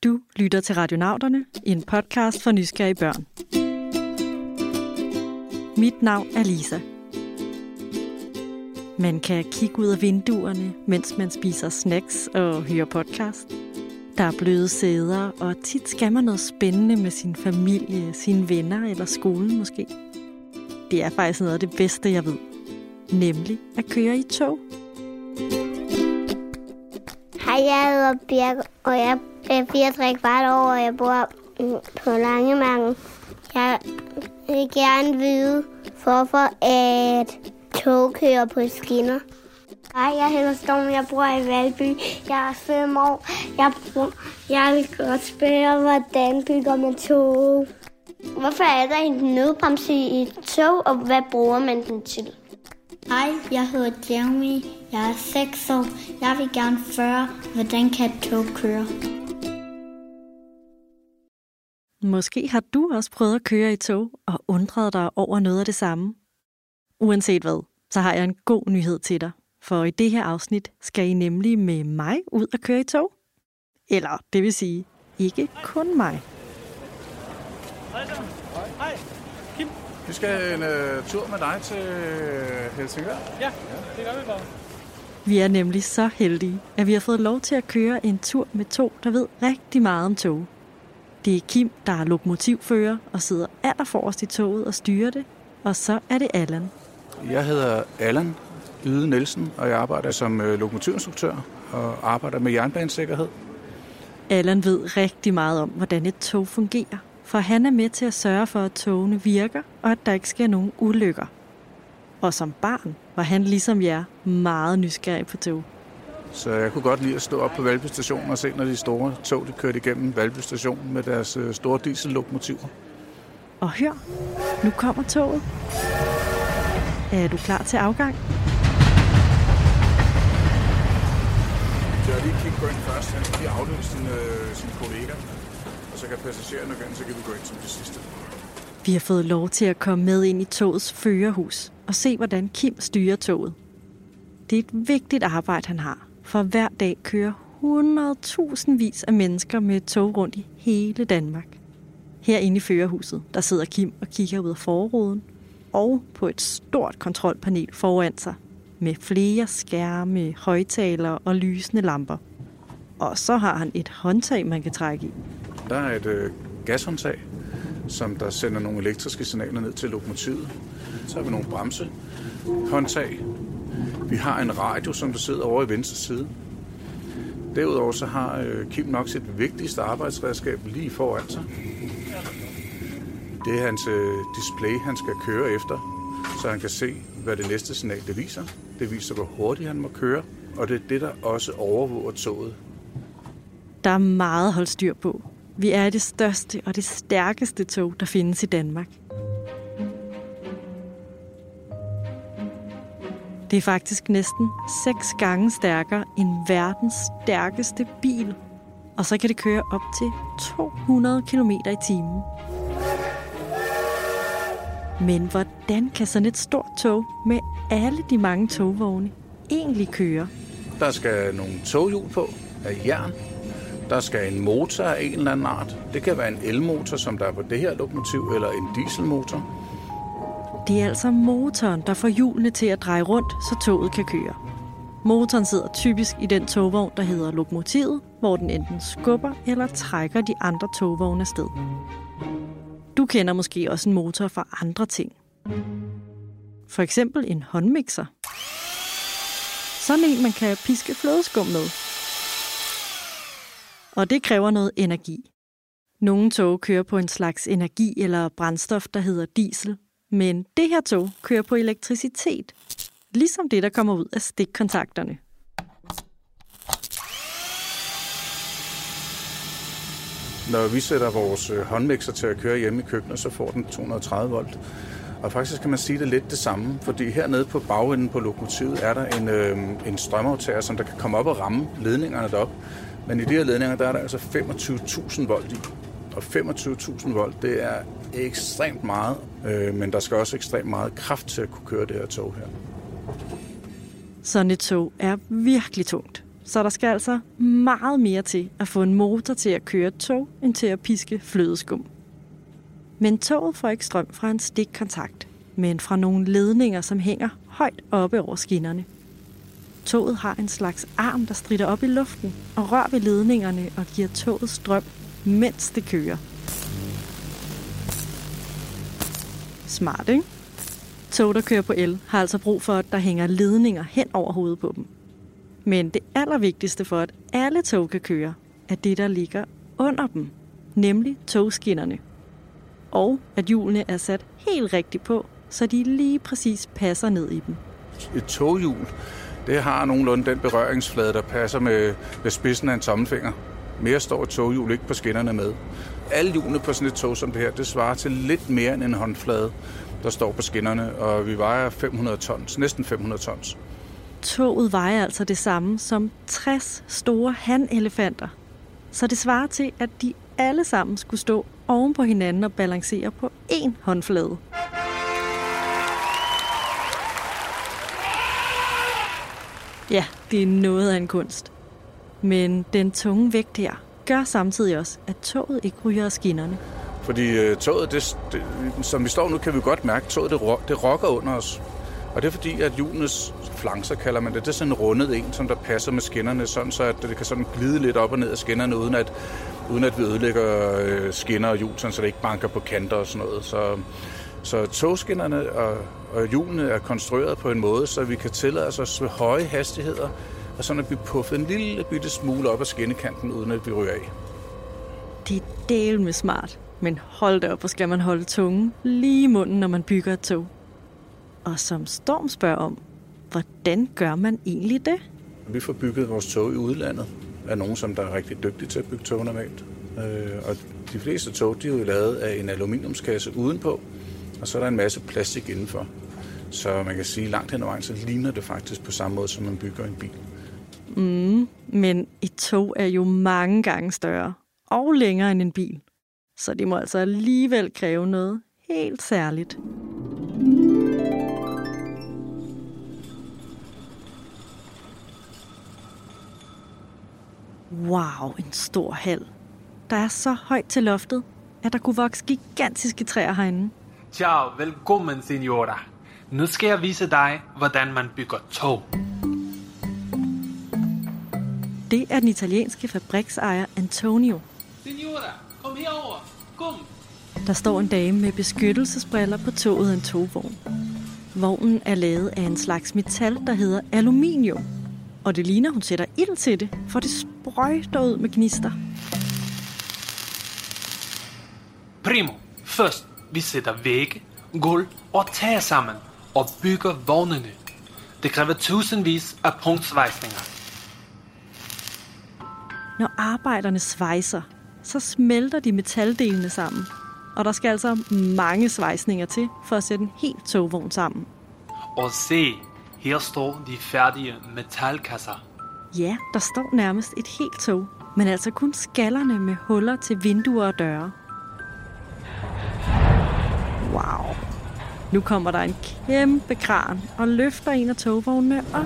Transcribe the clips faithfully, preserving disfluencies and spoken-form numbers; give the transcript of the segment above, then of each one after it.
Du lytter til Radionauterne, en podcast for nysgerrige børn. Mit navn er Lisa. Man kan kigge ud af vinduerne, mens man spiser snacks og hører podcast. Der er bløde sæder, og tit skal man noget spændende med sin familie, sine venner eller skolen måske. Det er faktisk noget af det bedste, jeg ved. Nemlig at køre i tog. Hej, jeg hedder Birk, og jeg er fireogtres kvart år, og jeg bor på Langemarken. Jeg vil gerne vide, hvorfor at tog kører på skinner. Hej, jeg hedder Storm, jeg bor i Valby. Jeg er fem år. Jeg, bruger, jeg vil godt spørge, hvordan bygger man tog? Hvorfor er der en nødbremse i et tog, og hvad bruger man den til? Hej, jeg hedder Jeremy. Jeg er seks år. Jeg vil gerne spørge, hvordan kan et tog køre? Måske har du også prøvet at køre i tog og undret dig over noget af det samme. Uanset hvad, så har jeg en god nyhed til dig. For i det her afsnit skal I nemlig med mig ud og køre i tog. Eller det vil sige, ikke kun mig. Hej, hej. Kim. Vi skal have en uh, tur med dig til Helsingør. Ja, det gør vi bare. Vi er nemlig så heldige, at vi har fået lov til at køre en tur med to, der ved rigtig meget om tog. Det er Kim, der er lokomotivfører og sidder allerforrest i toget og styrer det. Og så er det Allan. Jeg hedder Allan Yde Nielsen, og jeg arbejder som uh, lokomotivinstruktør og arbejder med jernbanesikkerhed. Allan ved rigtig meget om, hvordan et tog fungerer. For han er med til at sørge for, at togene virker, og at der ikke sker nogen ulykker. Og som barn var han ligesom jer meget nysgerrig på tog. Så jeg kunne godt lide at stå op på Valby Station og se, når de store tog de kørte igennem Valby Station med deres store diesellokomotiver. Og hør, nu kommer toget. Er du klar til afgang? Så jeg lige kigge på ind først. Han skal lige afløse sin, øh, sin kollega. Og så kan passagererne gå ind, så kan vi gå ind som det sidste. Vi har fået lov til at komme med ind i togets førerhus og se, hvordan Kim styrer toget. Det er et vigtigt arbejde, han har, for hver dag kører hundredtusindvis af mennesker med tog rundt i hele Danmark. Herinde i førerhuset, der sidder Kim og kigger ud af forruden og på et stort kontrolpanel foran sig med flere skærme, højttalere og lysende lamper. Og så har han et håndtag, man kan trække i. Der er et øh, gashåndtag, som der sender nogle elektriske signaler ned til lokomotivet. Så har vi nogle bremsehåndtag. Vi har en radio, som der sidder over i venstre side. Derudover så har øh, Kim nok sit vigtigste arbejdsredskab lige foran sig. Det er hans øh, display, han skal køre efter, så han kan se, hvad det næste signal det viser. Det viser, hvor hurtigt han må køre, og det er det, der også overvåger toget. Der er meget at holde styr på. Vi er det største og det stærkeste tog, der findes i Danmark. Det er faktisk næsten seks gange stærkere end verdens stærkeste bil. Og så kan det køre op til to hundrede kilometer i timen. Men hvordan kan sådan et stort tog med alle de mange togvogne egentlig køre? Der skal nogle toghjul på af jern. Der skal en motor af en eller anden art. Det kan være en elmotor, som der er på det her lokomotiv, eller en dieselmotor. Det er altså motoren, der får hjulene til at dreje rundt, så toget kan køre. Motoren sidder typisk i den togvogn, der hedder lokomotivet, hvor den enten skubber eller trækker de andre togvogne afsted. Du kender måske også en motor fra andre ting. For eksempel en håndmixer. Sådan en, man kan piske flødeskum med. Og det kræver noget energi. Nogle tog kører på en slags energi eller brændstof, der hedder diesel. Men det her tog kører på elektricitet. Ligesom det, der kommer ud af stikkontakterne. Når vi sætter vores håndmixer til at køre hjemme i køkkenet, så får den to hundrede og tredive volt. Og faktisk kan man sige det lidt det samme, fordi hernede på bagenden på lokomotivet er der en, øh, en strømaftager, som der kan komme op og ramme ledningerne derop. Men i de her ledninger, der er der altså femogtyve tusind volt i. Og femogtyve tusind volt, det er ekstremt meget, øh, men der skal også ekstremt meget kraft til at kunne køre det her tog her. Sådan et tog er virkelig tungt. Så der skal altså meget mere til at få en motor til at køre tog, end til at piske flødeskum. Men toget får ikke strøm fra en stikkontakt, men fra nogle ledninger, som hænger højt oppe over skinnerne. Toget har en slags arm, der stritter op i luften og rører ved ledningerne og giver toget strøm, mens det kører. Smart, ikke? Tog, der kører på el, har altså brug for, at der hænger ledninger hen over hovedet på dem. Men det allervigtigste for, at alle tog kan køre, er det, der ligger under dem, nemlig togskinnerne. Og at hjulene er sat helt rigtigt på, så de lige præcis passer ned i dem. Et toghjul, det har nogenlunde den berøringsflade, der passer med, med spidsen af en tommelfinger. Mere står et toghjul ikke på skinnerne med. Alle hjulene på sådan et tog som det her, det svarer til lidt mere end en håndflade, der står på skinnerne, og vi vejer fem hundrede tons, næsten fem hundrede tons. Toget vejer altså det samme som tres store hanelefanter. Så det svarer til, at de alle sammen skulle stå oven på hinanden og balancere på én håndflade. Ja, det er noget af en kunst. Men den tunge vægt her gør samtidig også, at toget ikke ryger af skinnerne. Fordi uh, toget, det, det, som vi står nu, kan vi godt mærke, at toget det, det rokker under os. Og det er fordi, at hjulenes flancer, kalder man det, det er sådan en rundet en, som der passer med skinnerne, sådan så at det kan sådan glide lidt op og ned af skinnerne, uden at, uden at vi ødelægger øh, skinner og hjul, sådan, så det ikke banker på kanter og sådan noget. Så, så togskinnerne og, og hjulene er konstrueret på en måde, så vi kan tillade os ved høje hastigheder, og sådan at vi puffer en lille bitte smule op af skinnekanten, uden at vi ryger af. Det er del med smart, men hold da op, hvor skal man holde tungen lige i munden, når man bygger et tog. Og som Storm spørger om, hvordan gør man egentlig det? Vi får bygget vores tog i udlandet af nogen, som der er rigtig dygtige til at bygge tog normalt. Og de fleste tog, de er jo lavet af en aluminiumskasse udenpå, og så er der en masse plastik indenfor. Så man kan sige, langt hen ad vejen, så ligner det faktisk på samme måde, som man bygger en bil. Mm, men et tog er jo mange gange større og længere end en bil. Så det må altså alligevel kræve noget helt særligt. Wow, en stor hal. Der er så højt til loftet, at der kunne vokse gigantiske træer herinde. Ciao, velkommen, signora. Nu skal jeg vise dig, hvordan man bygger tog. Det er den italienske fabriksejer Antonio. Signora, kom herover. Kom. Der står en dame med beskyttelsesbriller på toget af en togvogn. Vognen er lavet af en slags metal, der hedder aluminium. Og det ligner, hun sætter ild til det, for det sprøjter ud med gnister. Primo, først vi sætter vægge, gulv og tag sammen og bygger vognene. Det kræver tusindvis af punktsvejsninger. Når arbejderne svejser, så smelter de metaldelene sammen. Og der skal altså mange svejsninger til for at sætte en helt togvogn sammen. Og se, her står de færdige metalkasser. Ja, der står nærmest et helt tog, men altså kun skallerne med huller til vinduer og døre. Wow. Nu kommer der en kæmpe kran og løfter en af togvognene op.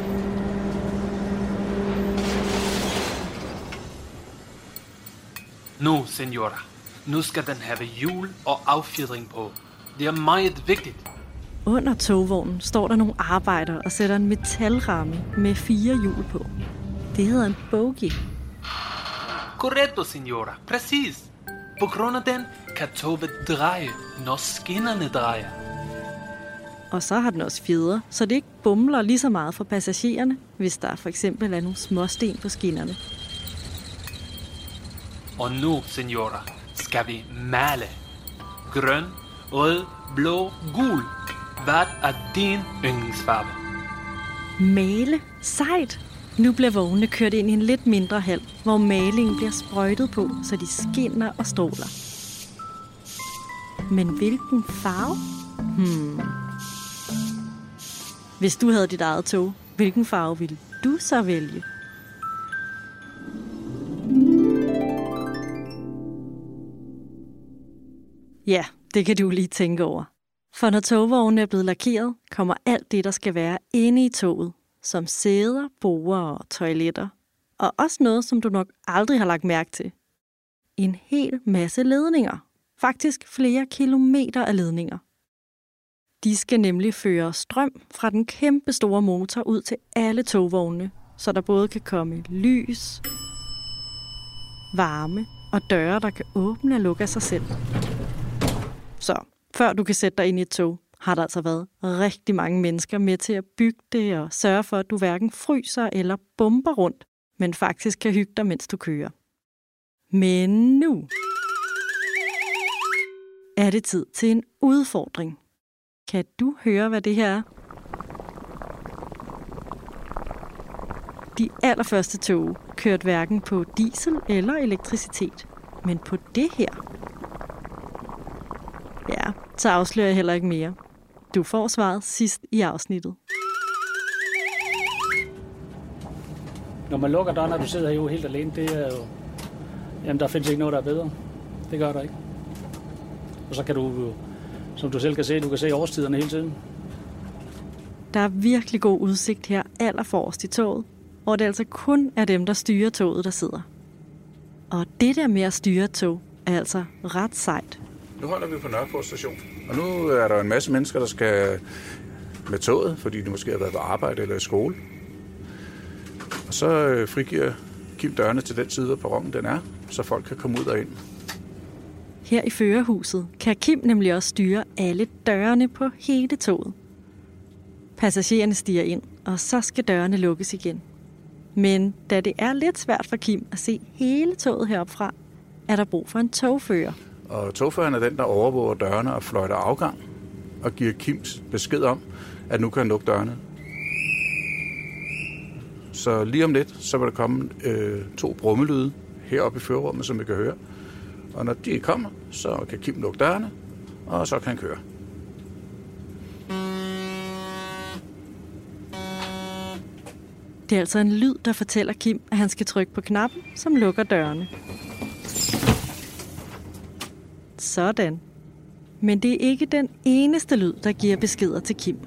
Nu, signora. Nu skal den have hjul og affjedring på. Det er meget vigtigt. Under togvognen står der nogle arbejdere og sætter en metalramme med fire hjul på. Det hedder en bogie. Corretto, signora. Præcis. På grund af den kan toget dreje, når skinnerne drejer. Og så har den også fjeder, så det ikke bumler lige så meget for passagererne, hvis der for eksempel er nogle småsten på skinnerne. Og nu, signora, skal vi male. Grøn, rød, blå, gul. Hvad er din yndlingsfarve? Male? Sejt! Nu bliver vognene kørt ind i en lidt mindre hal, hvor malingen bliver sprøjtet på, så de skinner og stråler. Men hvilken farve? Hmm. Hvis du havde dit eget tog, hvilken farve ville du så vælge? Ja, det kan du lige tænke over. For når togvognen er blevet lakeret, kommer alt det, der skal være inde i toget, som sæder, borde og toiletter. Og også noget, som du nok aldrig har lagt mærke til. En hel masse ledninger. Faktisk flere kilometer af ledninger. De skal nemlig føre strøm fra den kæmpe store motor ud til alle togvognene, så der både kan komme lys, varme og døre, der kan åbne og lukke af sig selv. Så før du kan sætte dig ind i et tog, har der altså været rigtig mange mennesker med til at bygge det og sørge for, at du hverken fryser eller bomber rundt, men faktisk kan hygge dig, mens du kører. Men nu er det tid til en udfordring. Kan du høre, hvad det her er? De allerførste tog kørte hverken på diesel eller elektricitet, men på det her. Ja, så afslører jeg heller ikke mere. Du får svaret sidst i afsnittet. Når man lukker døren, og du sidder jo helt alene, det er jo... Jamen, der findes ikke noget, der er bedre. Det gør der ikke. Og så kan du, som du selv kan se, du kan se årstiderne hele tiden. Der er virkelig god udsigt her allerforrest i toget, hvor det altså kun er dem, der styrer toget, der sidder. Og det der med at styre tog er altså ret sejt. Nu holder vi på Nørreport station, og nu er der en masse mennesker, der skal med toget, fordi de måske har været på arbejde eller i skole. Og så frigiver Kim dørene til den side af perronen, den er, så folk kan komme ud og ind. Her i førerhuset kan Kim nemlig også styre alle dørene på hele toget. Passagererne stiger ind, og så skal dørene lukkes igen. Men da det er lidt svært for Kim at se hele toget heroppe fra, er der brug for en togfører. Og togføreren er den, der overvåger dørene og fløjter afgang, og giver Kims besked om, at nu kan han lukke dørene. Så lige om lidt, så vil der komme øh, to brummelyde heroppe i førerrummet, som vi kan høre. Og når de kommer, så kan Kim lukke dørene, og så kan han køre. Det er altså en lyd, der fortæller Kim, at han skal trykke på knappen, som lukker dørene. Sådan. Men det er ikke den eneste lyd, der giver beskeder til Kim.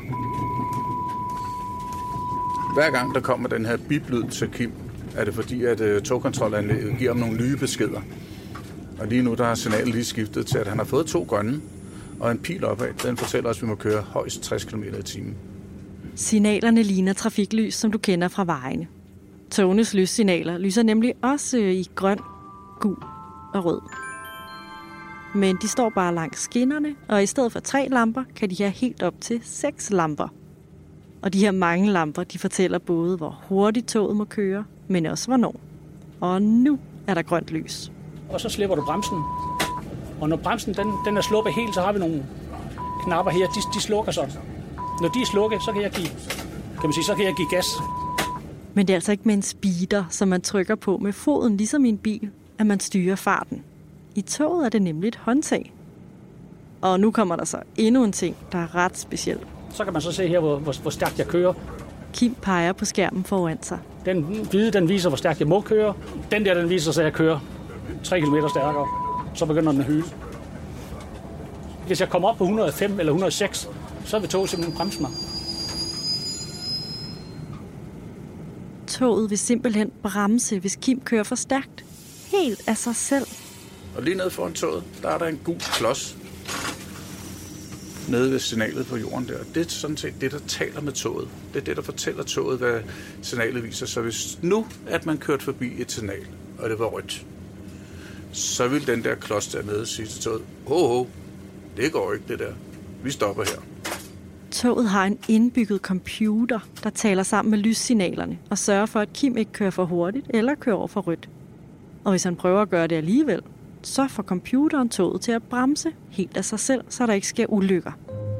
Hver gang der kommer den her biplyd til Kim, er det fordi, at uh, togkontrolanlægget giver ham nogle nye beskeder. Og lige nu der har signalet lige skiftet til, at han har fået to grønne, og en pil opad. Den fortæller os, at vi må køre højst tres kilometer i timen. Signalerne ligner trafiklys, som du kender fra vejene. Togenes lyssignaler lyser nemlig også i grøn, gul og rød. Men de står bare langs skinnerne, og i stedet for tre lamper, kan de have helt op til seks lamper. Og de her mange lamper, de fortæller både, hvor hurtigt toget må køre, men også hvornår. Og nu er der grønt lys. Og så slipper du bremsen. Og når bremsen den, den er sluppet helt, så har vi nogle knapper her, de, de slukker sådan. Når de er slukket, så kan jeg give, kan man sige, så kan jeg give gas. Men det er altså ikke med en speeder, som man trykker på med foden, ligesom i en bil, at man styrer farten. I toget er det nemlig et håndtag. Og nu kommer der så endnu en ting, der er ret speciel. Så kan man så se her, hvor, hvor, hvor stærkt jeg kører. Kim peger på skærmen foran sig. Den hvide, den viser, hvor stærkt jeg må køre. Den der, den viser sig, at jeg kører tre kilometer stærkere. Så begynder den at hyle. Hvis jeg kommer op på et hundrede og fem eller et hundrede og seks, så vil toget simpelthen bremse mig. Toget vil simpelthen bremse, hvis Kim kører for stærkt. Helt af sig selv. Og lige nede foran toget, der er der en gul klods. Nede ved signalet på jorden der. Det er sådan set det, der taler med toget. Det er det, der fortæller toget, hvad signalet viser. Så hvis nu, at man kørte forbi et signal, og det var rødt, så vil den der klods dernede sige til toget, ho, ho, det går ikke det der. Vi stopper her. Toget har en indbygget computer, der taler sammen med lyssignalerne og sørger for, at Kim ikke kører for hurtigt eller kører over for rødt. Og hvis han prøver at gøre det alligevel, så får computeren toget til at bremse helt af sig selv, så der ikke sker ulykker.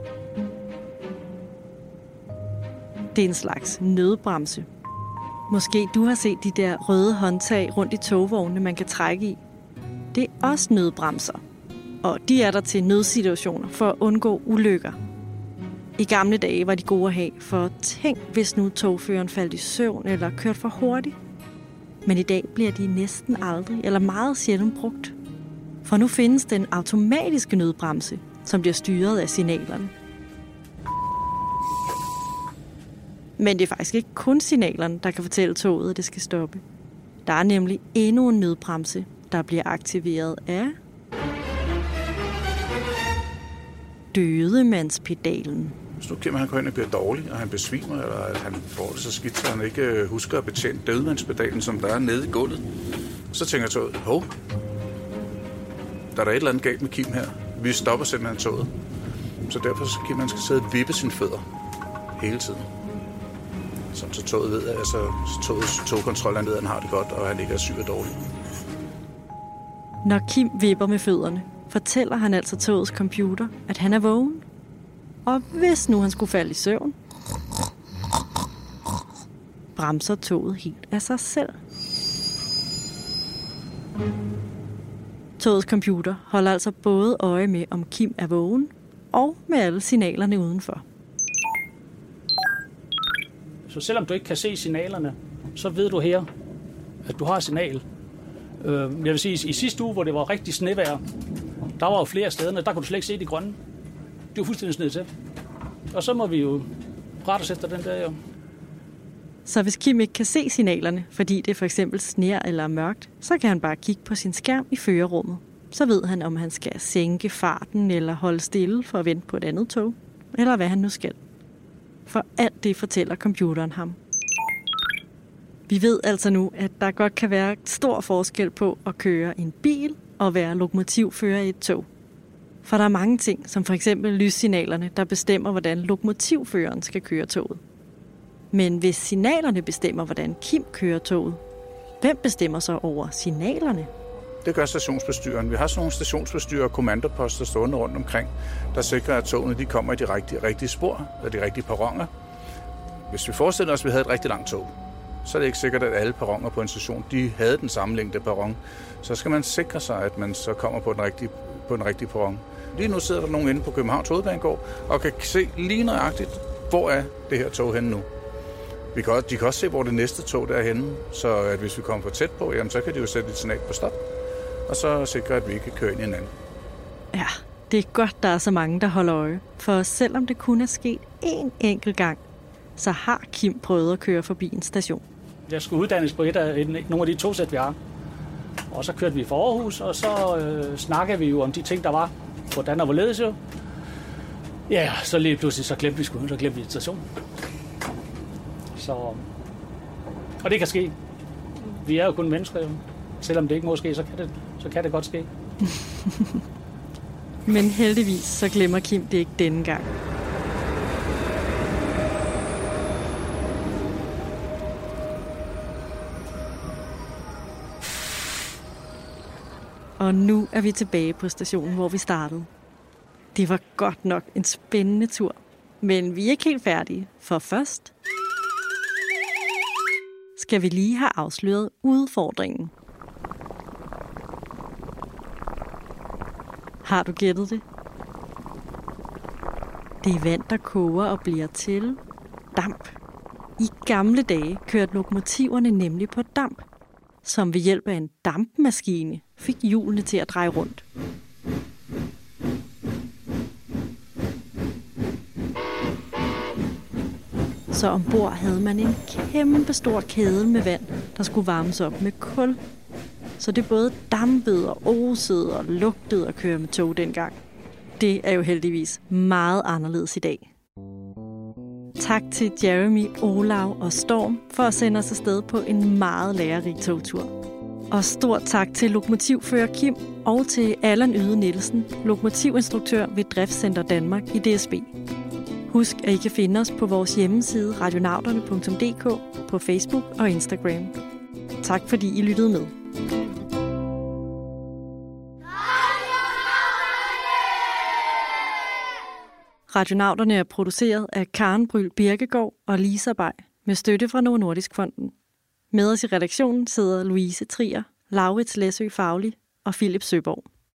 Det er en slags nødbremse. Måske du har set de der røde håndtag rundt i togvognene, man kan trække i. Det er også nødbremser. Og de er der til nødsituationer for at undgå ulykker. I gamle dage var de gode at have, for tænk, hvis nu togføreren faldt i søvn eller kørt for hurtigt. Men i dag bliver de næsten aldrig eller meget sjældent brugt. For nu findes den automatiske nødbremse, som bliver styret af signalerne. Men det er faktisk ikke kun signalerne, der kan fortælle toget, at det skal stoppe. Der er nemlig endnu en nødbremse, der bliver aktiveret af dødemandspedalen. Hvis nu Kim han går ind og bliver dårlig, og han besvimer, eller at han får det så skidt, så han ikke husker at betjene dødemandspedalen, som der er nede i gulvet, så tænker toget, hov, der er der et eller andet galt med Kim her. Vi stopper simpelthen toget. Så derfor så Kim han skal sidde og vippe sine fødder hele tiden. Sådan, så toget ved, altså togets togkontrollanlederen har det godt, og han ikke er syg og dårlig. Når Kim vipper med fødderne, fortæller han altså togets computer, at han er vågen. Og hvis nu han skulle falde i søvn, bremser toget helt af sig selv. Togets computer holder altså både øje med, om Kim er vågen, og med alle signalerne udenfor. Så selvom du ikke kan se signalerne, så ved du her, at du har et signal. Jeg vil sige, i sidste uge, hvor det var rigtig snevejr, der var jo flere steder, der kunne du slet ikke se de grønne. Det var fuldstændig sned til. Og så må vi jo rette os efter den der, jo. Så hvis Kim ikke kan se signalerne, fordi det for eksempel sner eller er mørkt, så kan han bare kigge på sin skærm i førerrummet. Så ved han, om han skal sænke farten eller holde stille for at vente på et andet tog, eller hvad han nu skal. For alt det fortæller computeren ham. Vi ved altså nu, at der godt kan være stor forskel på at køre en bil og være lokomotivfører i et tog. For der er mange ting, som for eksempel lyssignalerne, der bestemmer, hvordan lokomotivføreren skal køre toget. Men hvis signalerne bestemmer, hvordan Kim kører toget, hvem bestemmer så over signalerne? Det gør stationsbestyreren. Vi har sådan nogle stationsbestyrer og kommandoposter stående rundt omkring, der sikrer, at togene de kommer i de rigtige, rigtige spor, og de rigtige perroner. Hvis vi forestiller os, at vi havde et rigtig langt tog, så er det ikke sikkert, at alle perroner på en station de havde den samme længde perron. Så skal man sikre sig, at man så kommer på den rigtige, på den rigtige perron. Lige nu sidder der nogen inde på Københavns Hovedbanegård og kan se lige nøjagtigt, hvor er det her tog henne nu. Vi kan også, de kan også se, hvor det næste tog der er henne, så at hvis vi kommer for tæt på, jamen, så kan de jo sætte et signal på stop, og så sikre, at vi ikke kan køre ind i hinanden. Ja, det er godt, der er så mange, der holder øje. For selvom det kun er sket én enkelt gang, så har Kim prøvet at køre forbi en station. Jeg skulle uddannes på et af, nogle af de togsæt, vi har. Og så kørte vi fra Aarhus, og så øh, snakkede vi jo om de ting, der var. Hvordan og hvorledes jo. Ja, så lige pludselig, så glemte vi sgu, så glemte vi en station. Så, og det kan ske. Vi er jo kun mennesker, jo. Selvom det ikke må ske, så kan det, så kan det godt ske. Men heldigvis, så glemmer Kim det ikke denne gang. Og nu er vi tilbage på stationen, hvor vi startede. Det var godt nok en spændende tur. Men vi er ikke helt færdige, for først skal vi lige have afsløret udfordringen. Har du gættet det? Det er vand, der koger og bliver til damp. I gamle dage kørte lokomotiverne nemlig på damp, som ved hjælp af en dampmaskine fik hjulene til at dreje rundt. Så ombord havde man en kæmpe stor kedel med vand, der skulle varmes op med kul. Så det både dampede og osede og lugtede at køre med tog dengang. Det er jo heldigvis meget anderledes i dag. Tak til Jeremy, Olav og Storm for at sende os afsted på en meget lærerig togtur. Og stort tak til lokomotivfører Kim og til Allan Yde Nielsen, lokomotivinstruktør ved Driftscenter Danmark i D S B. Husk, at I kan finde os på vores hjemmeside radionauterne punktum d k, på Facebook og Instagram. Tak fordi I lyttede med. Radionauterne er produceret af Karen Bryl Birkegaard og Lisa Bay med støtte fra Novo Nordisk Fonden. Med os i redaktionen sidder Louise Trier, Laurits Læsø Fagli og Philip Søborg.